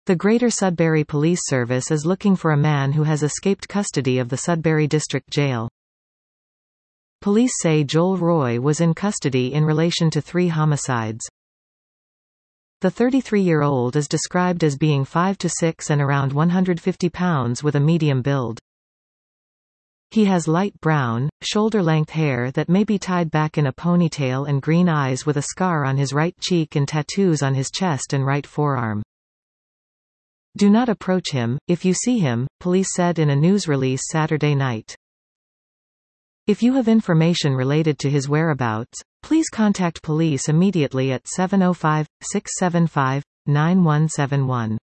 The Greater Sudbury Police Service is looking for a man who has escaped custody of the Sudbury District Jail. Police say Joel Roy was in custody in relation to 3 homicides. The 33-year-old is described as being 5 to 6 and around 150 pounds with a medium build. He has light brown, shoulder-length hair that may be tied back in a ponytail and green eyes with a scar on his right cheek and tattoos on his chest and right forearm. Do not approach him, if you see him, police said in a news release Saturday night. If you have information related to his whereabouts, please contact police immediately at 705-675-9171.